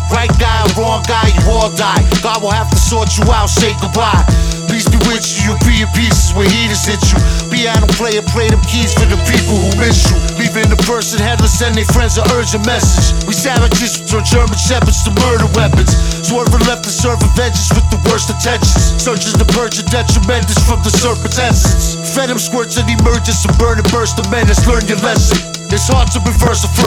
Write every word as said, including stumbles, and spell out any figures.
Right guy, wrong guy, you all die. God will have to sort you out, say goodbye. Peace be with you, you'll be in pieces where heaters hit you. Piano player, play them keys for the people who miss you. Leaving the person headless and their friends an urgent message. We savages who turn German shepherds to murder weapons. Swerving left to serve vengeance with the worst intentions. Surges the purge of detrimentous from the serpent's essence. Venom squirts and emerges and burn and burst the menace. Learn your lesson. It's hard to reverse a first